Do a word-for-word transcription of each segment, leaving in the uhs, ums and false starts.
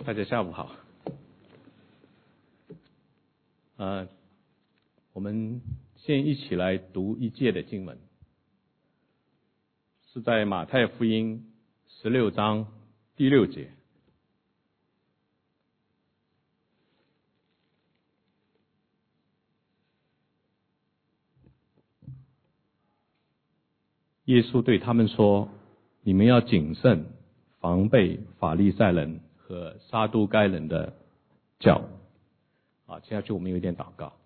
大家下午好。呃，我们先一起来读一节的经文，是在马太福音十六章第六节。耶稣对他们说：你们要谨慎，防备法利赛人和撒都该人的教。啊，接下去我们有一点祷告。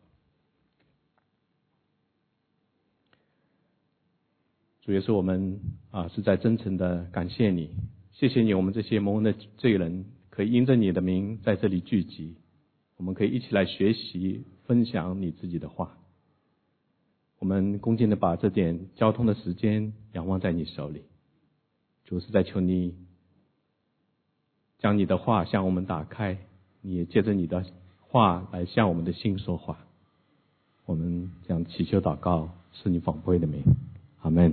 主耶稣，我们啊是在真诚的感谢你，谢谢你，我们这些蒙恩的罪人可以因着你的名在这里聚集，我们可以一起来学习分享你自己的话。我们恭敬的把这点交通的时间仰望在你手里，主是在求你将你的话向我们打开，你也借着你的话来向我们的心说话。我们这样祈求祷告，是你宝贵的名，阿们。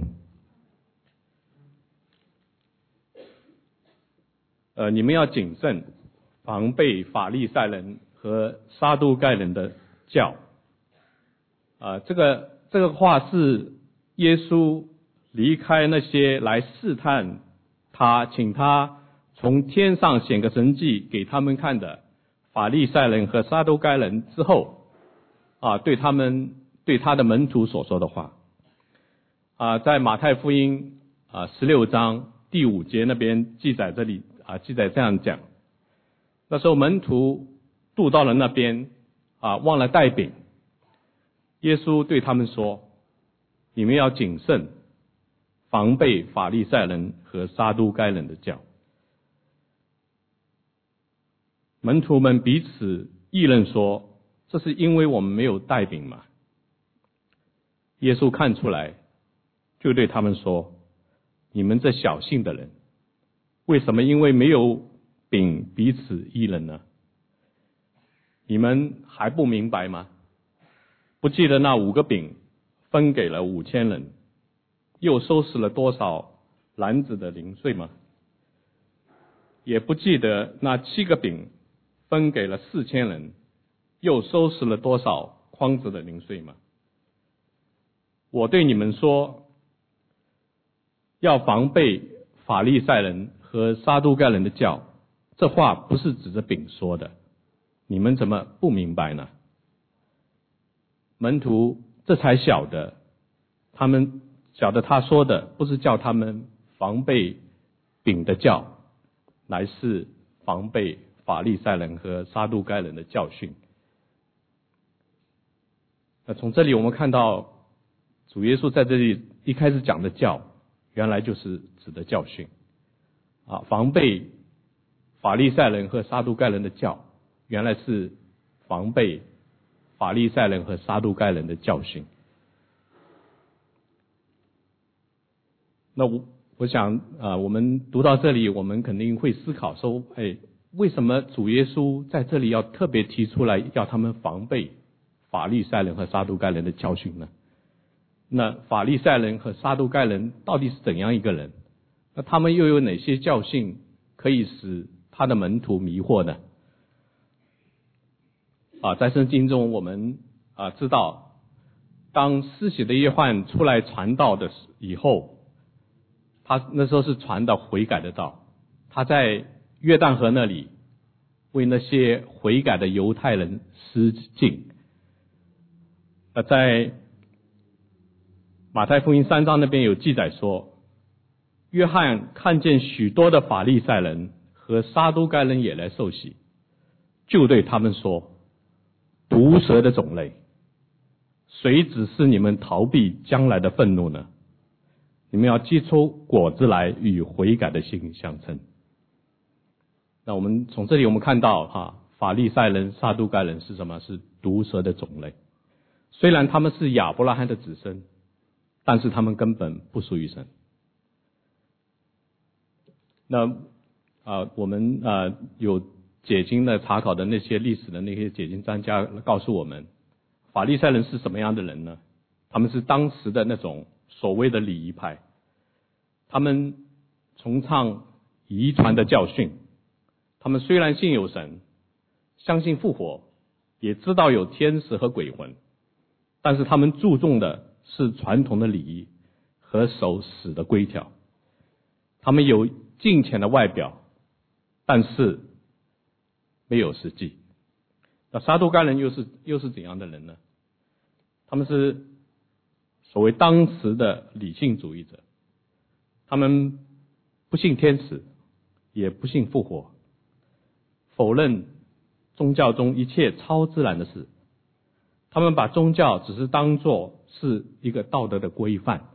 呃，你们要谨慎，防备法利赛人和撒都该人的教。啊、呃，这个这个话是耶稣离开那些来试探他，请他从天上显个神迹给他们看的法利赛人和撒都该人之后，啊，对他们对他的门徒所说的话。啊，在马太福音啊十六章第五节那边记载，这里啊记载这样讲：那时候门徒渡到了那边，啊忘了带饼。耶稣对他们说：你们要谨慎，防备法利赛人和撒都该人的教。门徒们彼此议论说：这是因为我们没有带饼嘛？耶稣看出来，就对他们说：你们这小信的人，为什么因为没有饼彼此议论呢？你们还不明白吗？不记得那五个饼分给了五千人，又收拾了多少篮子的零碎吗？也不记得那七个饼分给了四千人，又收拾了多少筐子的零碎吗？我对你们说，要防备法利赛人和撒都该人的教。这话不是指着饼说的，你们怎么不明白呢？门徒这才晓得，他们晓得他说的不是叫他们防备饼的教，乃是防备法利赛人和撒都该人的教训。那从这里我们看到，主耶稣在这里一开始讲的教，原来就是指的教训。啊，防备法利赛人和撒都该人的教，原来是防备法利赛人和撒都该人的教训。那我我想啊、呃，我们读到这里，我们肯定会思考说，哎，为什么主耶稣在这里要特别提出来，要他们防备法利赛人和撒都该人的教训呢？那法利赛人和撒都该人到底是怎样一个人？那他们又有哪些教训可以使他的门徒迷惑呢？啊，在圣经中我们啊知道，当施洗的约翰出来传道的以后，他那时候是传的悔改的道，他在约旦河那里为那些悔改的犹太人施浸。呃，在马太福音三章那边有记载说，约翰看见许多的法利赛人和撒都该人也来受洗，就对他们说：毒蛇的种类，谁指示你们逃避将来的愤怒呢？你们要结出果子来，与悔改的心相称。那我们从这里我们看到哈，法利赛人、撒都该人是什么？是毒蛇的种类。虽然他们是亚伯拉罕的子孙，但是他们根本不属于神。那啊、呃，我们啊、呃、有解经的查考的那些历史的那些解经专家告诉我们，法利赛人是什么样的人呢？他们是当时的那种所谓的礼仪派，他们崇尚遗传的教训， 他们虽然信有神，相信复活，也知道有天使和鬼魂，但是他们注重的是传统的礼仪和守死的规条。他们有敬虔的外表，但是没有实际。那撒都该人又是又是怎样的人呢？他们是所谓当时的理性主义者，他们不信天使，也不信复活，否认宗教中一切超自然的事。他们把宗教只是当作是一个道德的规范。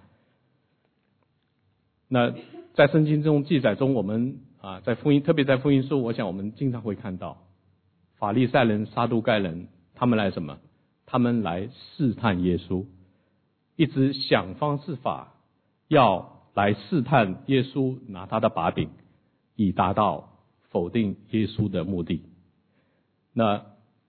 那在圣经中记载中，我们啊在福音，特别在福音书，我想我们经常会看到法利赛人、撒都该人，他们来什么？他们来试探耶稣，一直想方设法要来试探耶稣，拿他的把柄，以达到否定耶稣的目的。那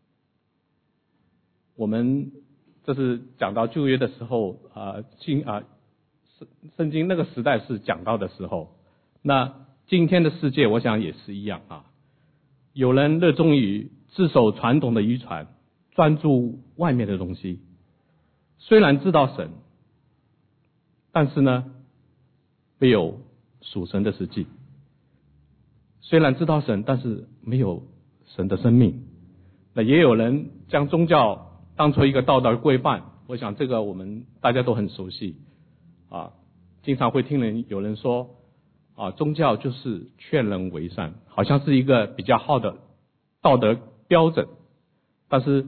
我们这是讲到旧约的时候啊，经啊圣圣经那个时代是讲到的时候，那今天的世界我想也是一样啊。有人热衷于自守传统的遗传，专注外面的东西，虽然知道神，但是呢没有属神的实际。虽然知道神，但是没有神的生命。那也有人将宗教当作一个道德规范，我想这个我们大家都很熟悉啊，经常会听人有人说啊，宗教就是劝人为善，好像是一个比较好的道德标准，但是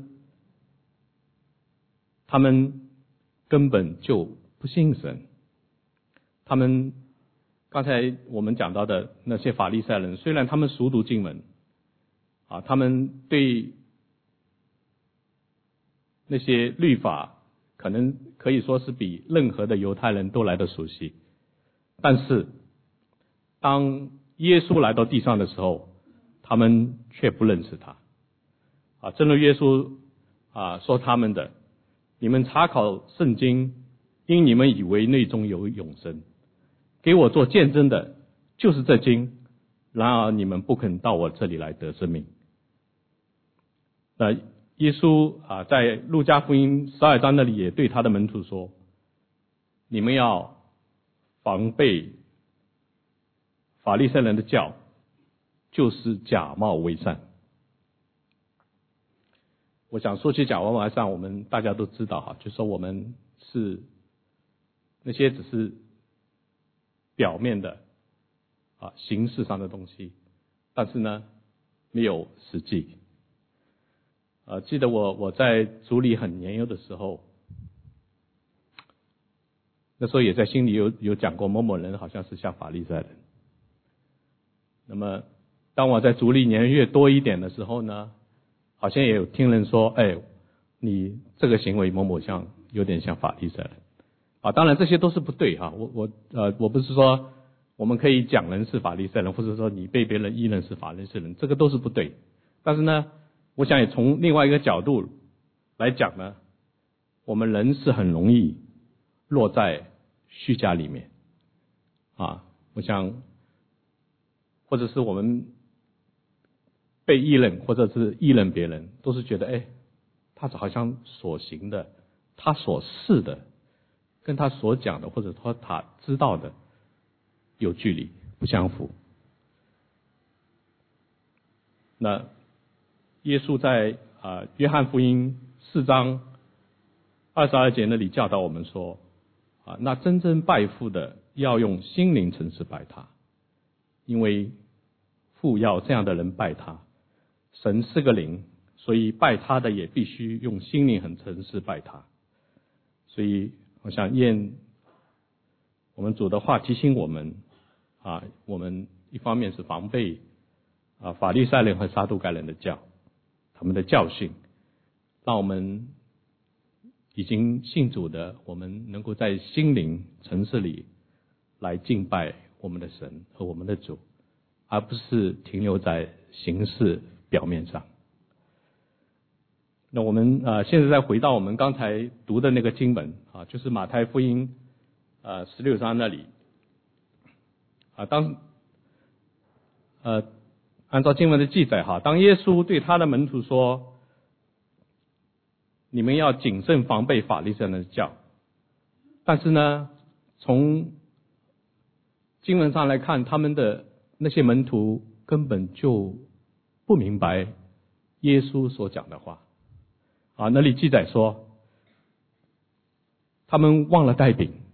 他们根本就不信神。他们刚才我们讲到的那些法利赛人，虽然他们熟读经文啊，他们对那些律法可能可以说是比任何的犹太人都来得熟悉，但是当耶稣来到地上的时候，他们却不认识他啊。正如耶稣啊说他们的，你们查考圣经，因你们以为内中有永生，给我做见证的就是这经，然而你们不肯到我这里来得生命。那耶稣啊在路加福音十二章那里也对他的门徒说，你们要防备法利赛人的教，就是假冒为善。我想说起假冒为善，我们大家都知道哈，就说我们是那些只是表面的啊形式上的东西，但是呢没有实际。呃，记得我我在主里很年幼的时候，那时候也在心里有有讲过某某人好像是像法利赛人。那么当我在主里年月多一点的时候呢，好像也有听人说，哎，你这个行为某某像有点像法利赛人啊。当然这些都是不对哈，我我呃我不是说我们可以讲人是法利赛人，或者说你被别人议论是法利赛人，这个都是不对。但是呢，我想也从另外一个角度来讲呢，我们人是很容易落在虚假里面啊。我想或者是我们被议论，或者是议论别人，都是觉得哎，他好像所行的，他所示的，跟他所讲的，或者说他知道的有距离，不相符。那耶稣在啊约翰福音四章二十二节那里教导我们说啊，那真正拜父的要用心灵诚实拜他，因为父要这样的人拜他。神是个灵，所以拜他的也必须用心灵很诚实拜他。所以我想愿我们主的话提醒我们啊，我们一方面是防备啊法利赛人和撒都该人的教，他们的教训，让我们已经信主的，我们能够在心灵城市里来敬拜我们的神和我们的主，而不是停留在形式表面上。那我们呃现在再回到我们刚才读的那个经文啊，就是马太福音呃十六章那里啊，当呃按照经文的记载哈，当耶稣对他的门徒说，你们要谨慎防备法利赛人的教，但是呢，从经文上来看，他们的那些门徒根本就不明白耶稣所讲的话啊。那里记载说，他们忘了带饼，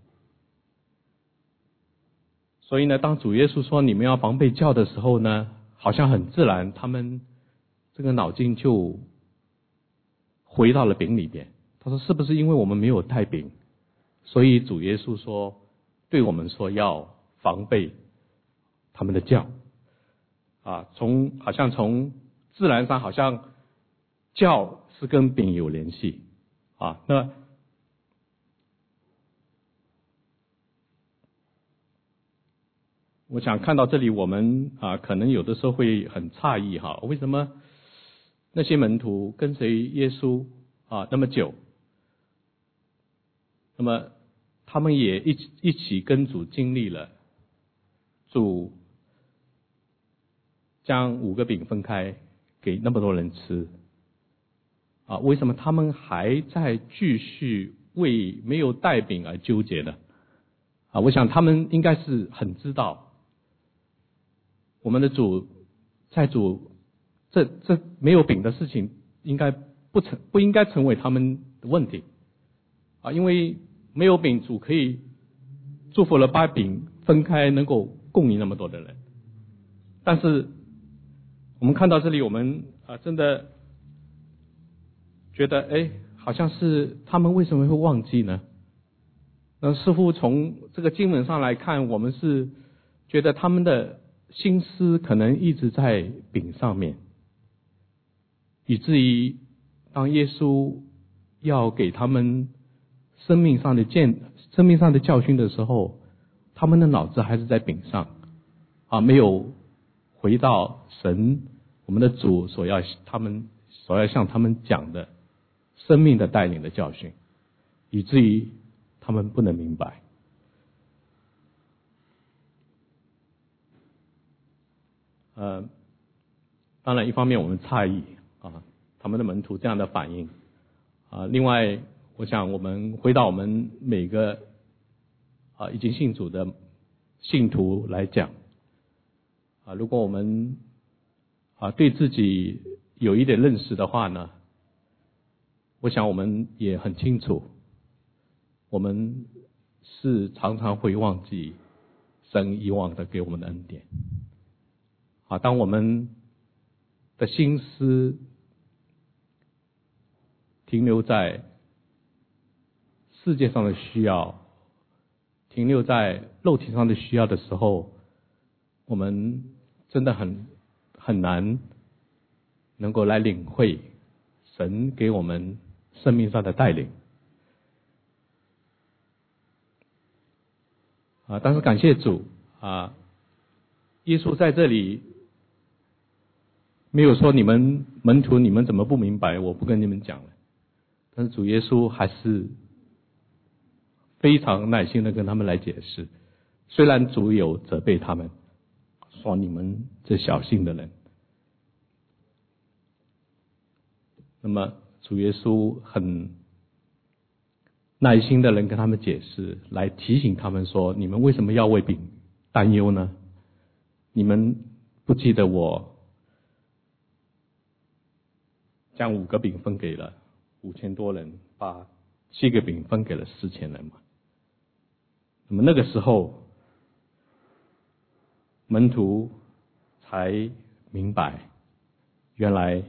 所以呢，当主耶稣说你们要防备教的时候呢，好像很自然，他们这个脑筋就回到了饼里边。他说是不是因为我们没有带饼，所以主耶稣说对我们说要防备他们的教啊？从好像从自然上好像教是跟饼有联系啊。那我想看到这里，我们啊可能有的时候会很诧异哈，为什么那些门徒跟随耶稣啊那么久，那么他们也一起一起跟主经历了主将五个饼分开给那么多人吃啊，为什么他们还在继续为没有带饼而纠结呢？啊，我想他们应该是很知道我们的主在主这这没有饼的事情应该不成不应该成为他们的问题啊，因为没有饼，主可以祝福了把饼分开，能够供应那么多的人。但是我们看到这里，我们啊真的觉得，哎，好像是他们为什么会忘记呢？那似乎从这个经文上来看，我们是觉得他们的心思可能一直在饼上面，以至于当耶稣要给他们生命上的见生命上的教训的时候，他们的脑子还是在饼上啊，没有回到神我们的主所要他们所要向他们讲的生命的带领的教训，以至于他们不能明白。呃，当然一方面我们诧异啊，他们的门徒这样的反应啊，另外我想我们回到我们每个啊已经信主的信徒来讲啊，如果我们啊对自己有一点认识的话呢，我想我们也很清楚，我们是常常会忘记神以往的给我们的恩典啊。当我们的心思停留在世界上的需要，停留在肉体上的需要的时候，我们真的很很难能够来领会神给我们生命上的带领啊。但是感谢主啊，耶稣在这里没有说你们门徒你们怎么不明白，我不跟你们讲了。但是主耶稣还是非常耐心的跟他们来解释，虽然主有责备他们，说你们这小信的人，那么主耶稣很耐心的人跟他们解释，来提醒他们说，你们为什么要为饼担忧呢？你们不记得我将五个饼分给了五千多人，把七个饼分给了四千人嘛？那么那个时候门徒才明白，原来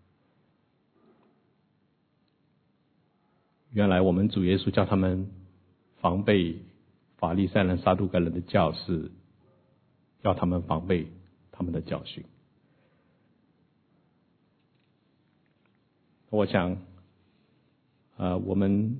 原来我们主耶稣叫他们防备法利赛人撒都该人的教，是要他们防备他们的教训。我想呃我们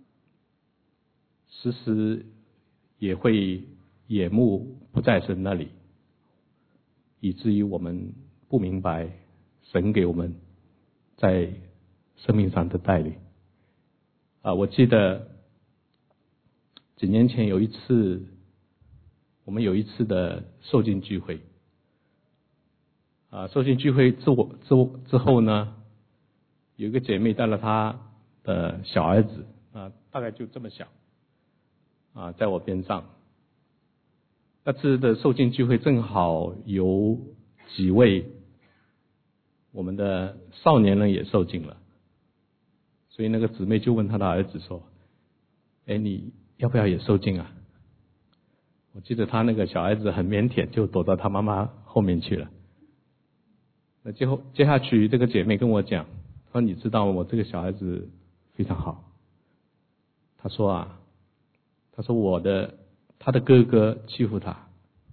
时时也会眼目不在神那里，以至于我们不明白神给我们在生命上的带领啊。我记得几年前有一次，我们有一次的受浸聚会啊，受训聚会之我之之后呢，有一个姐妹带了她的小儿子啊，大概就这么小啊，在我边上。那次的受训聚会正好有几位我们的少年人也受浸了，所以那个姊妹就问她的儿子说：“哎，你要不要也受浸啊？”我记得他那个小孩子很腼腆，就躲到他妈妈后面去了。那接后接下去，这个姐妹跟我讲，说你知道我这个小孩子非常好。她说啊，她说我的他的哥哥欺负他，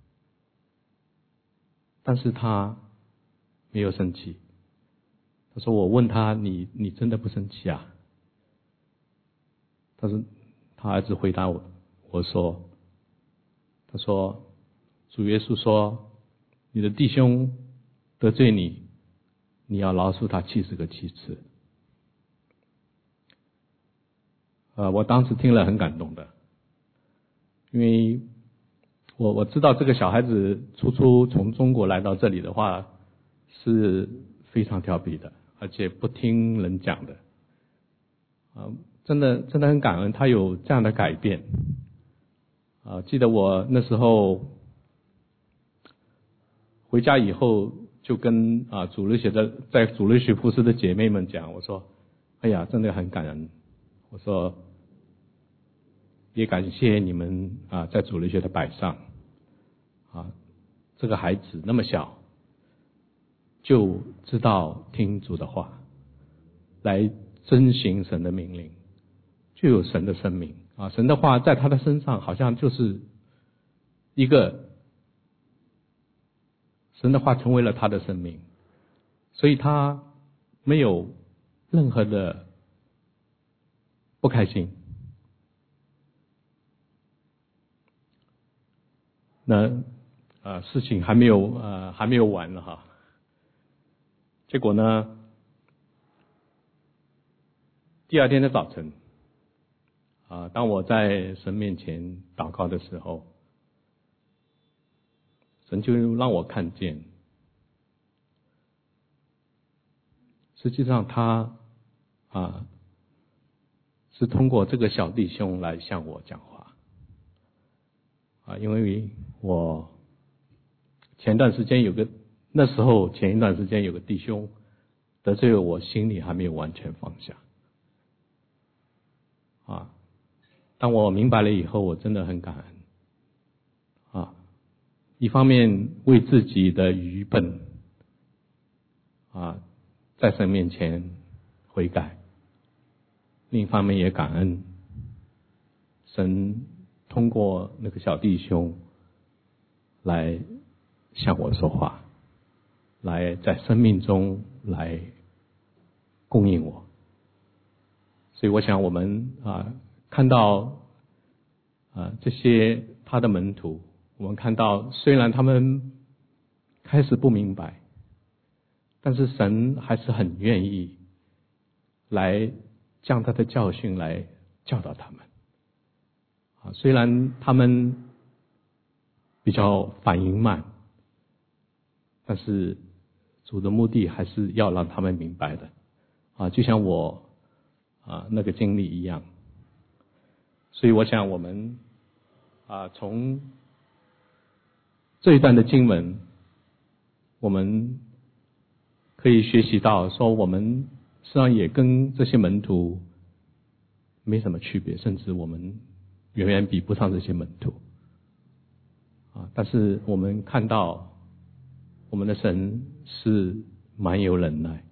但是他没有生气。她说我问他，你你真的不生气啊？他说他儿子回答我，我说。他说：“主耶稣说，你的弟兄得罪你，你要饶恕他七十个七次。”呃，我当时听了很感动的，因为我我知道这个小孩子初初从中国来到这里的话是非常调皮的，而且不听人讲的，啊、呃，真的真的很感恩他有这样的改变。啊，记得我那时候回家以后，就跟啊主日学的在主日学服侍的姐妹们讲，我说：“哎呀，真的很感恩。”我说：“也感谢你们啊，在主日学的摆上啊，这个孩子那么小，就知道听主的话，来遵行神的命令，就有神的生命。”啊，神的话在他的身上好像就是一个神的话成为了他的生命，所以他没有任何的不开心。那啊，事情还没有呃还没有完了哈，结果呢，第二天的早晨。啊，当我在神面前祷告的时候，神就让我看见，实际上他啊是通过这个小弟兄来向我讲话啊，因为我前段时间有个那时候前一段时间有个弟兄得罪了我，心里还没有完全放下啊。当我明白了以后，我真的很感恩啊！一方面为自己的愚笨啊，在神面前悔改；另一方面也感恩神通过那个小弟兄来向我说话，来在生命中来供应我。所以我想我们啊。看到啊这些他的门徒，我们看到虽然他们开始不明白，但是神还是很愿意来将他的教训来教导他们。啊，虽然他们比较反应慢，但是主的目的还是要让他们明白的。啊，就像我啊那个经历一样。所以我想我们啊从这一段的经文，我们可以学习到说，我们实际上也跟这些门徒没什么区别，甚至我们远远比不上这些门徒啊。但是我们看到我们的神是蛮有忍耐，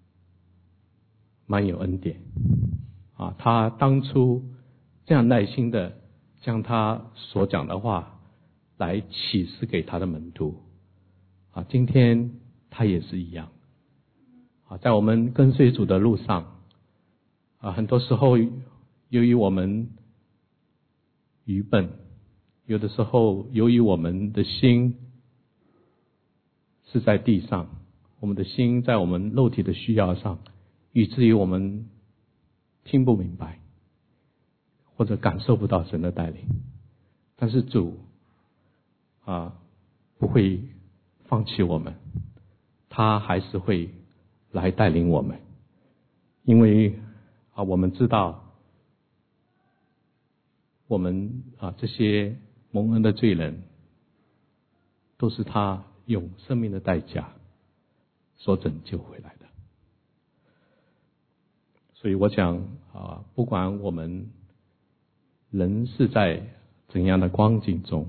蛮有恩典啊。他当初这样耐心的将他所讲的话来启示给他的门徒啊，今天他也是一样啊，在我们跟随主的路上啊，很多时候由于我们愚笨，有的时候由于我们的心是在地上，我们的心在我们肉体的需要上，以至于我们听不明白或者感受不到神的带领。但是主啊不会放弃我们， 他还是会来带领我们，因为啊，我们知道我们啊这些蒙恩的罪人，都是他用生命的代价所拯救回来的。所以我想啊，不管我们人是在怎样的光景中，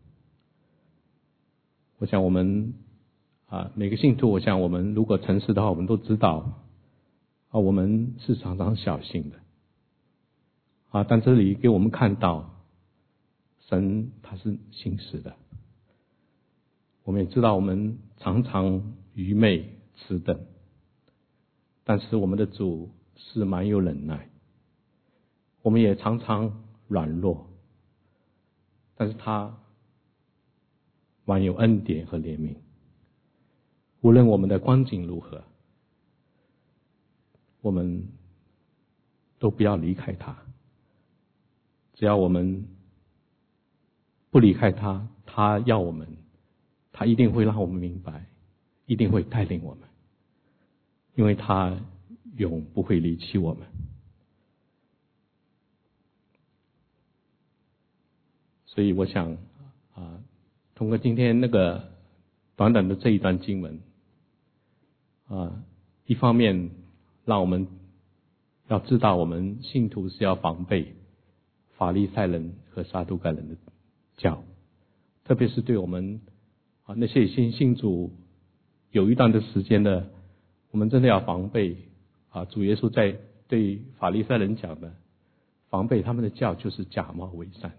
我想我们啊每个信徒，我想我们如果诚实的话，我们都知道啊，我们是常常小心的啊，但这里给我们看到神他是信实的。我们也知道我们常常愚昧迟钝，但是我们的主是蛮有忍耐。我们也常常软弱，但是他蛮有恩典和怜悯。无论我们的光景如何，我们都不要离开他。只要我们不离开他，他要我们，他一定会让我们明白，一定会带领我们，因为他永不会离弃我们。所以我想啊，通过今天那个短短的这一段经文啊，一方面让我们要知道我们信徒是要防备法利赛人和撒都该人的教，特别是对我们啊那些已经信主有一段的时间的，我们真的要防备啊。主耶稣在对法利赛人讲的，防备他们的教就是假冒伪善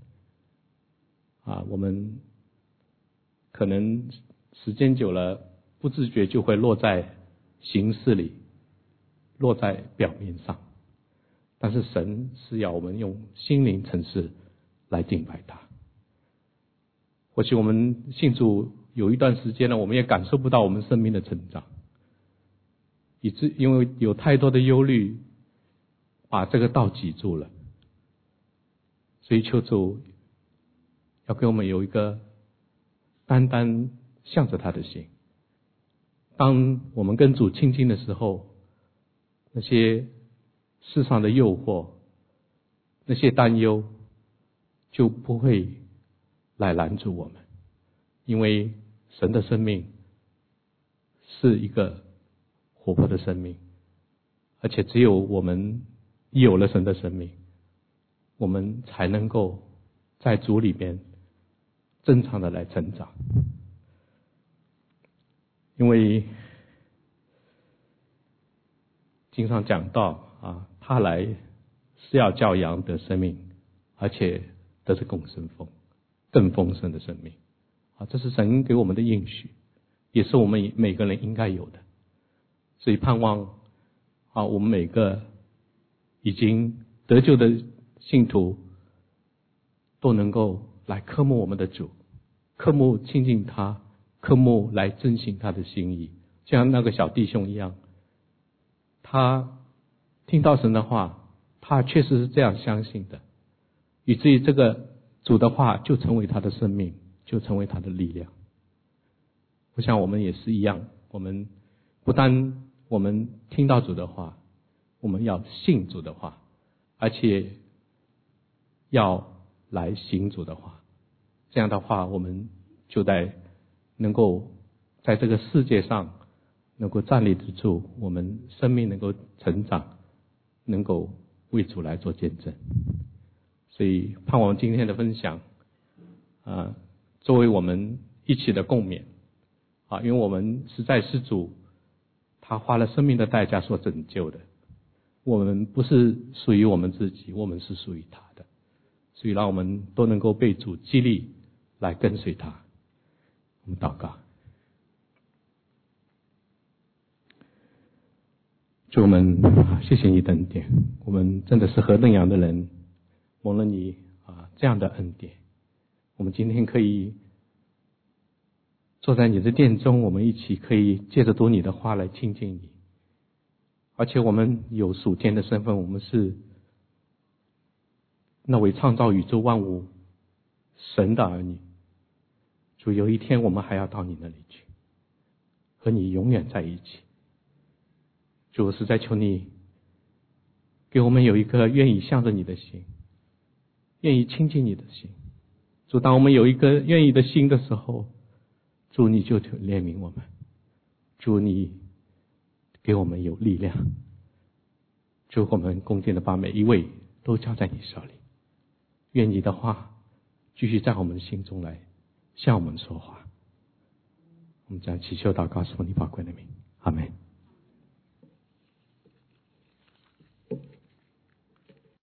啊。我们可能时间久了，不自觉就会落在形式里，落在表面上，但是神是要我们用心灵诚实来敬拜他。或许我们信主有一段时间呢，我们也感受不到我们生命的成长，以致因为有太多的忧虑把这个道挤住了。所以求主要给我们有一个单单向着他的心。当我们跟主亲近的时候，那些世上的诱惑，那些担忧就不会来拦住我们，因为神的生命是一个活泼的生命，而且只有我们有了神的生命，我们才能够在主里边正常的来成长。因为经常讲到啊，他来是要叫羊得生命，而且得着更生丰更丰盛的生命啊，这是神给我们的应许，也是我们每个人应该有的。所以盼望啊，我们每个已经得救的信徒都能够来渴慕我们的主，渴慕亲近他，渴慕来遵行他的心意，像那个小弟兄一样，他听到神的话，他确实是这样相信的，以至于这个主的话就成为他的生命，就成为他的力量。我想我们也是一样，我们不单我们听到主的话，我们要信主的话，而且要来行主的话。这样的话，我们就在能够在这个世界上能够站立得住，我们生命能够成长，能够为主来做见证。所以盼望今天的分享啊，作为我们一起的共勉啊，因为我们实在是主他花了生命的代价所拯救的，我们不是属于我们自己，我们是属于他的。所以让我们都能够被主激励来跟随他。我们祷告。主，我们谢谢你的恩典，我们真的是何等样的人，蒙了你啊这样的恩典，我们今天可以坐在你的殿中，我们一起可以借着读你的话来亲近你，而且我们有属天的身份，我们是那位创造宇宙万物神的儿女。主，有一天我们还要到你那里去， 和你永远在一起。主，我实在求你给我们有一个愿意向着你的心，愿意亲近你的心。主，当我们有一个愿意的心的时候，主你就怜悯我们，主你给我们有力量。主，我们恭敬的把每一位都交在你手里，愿你的话继续在我们心中来向我们说话。我们将祈求祷告，奉你宝贵的名，阿们。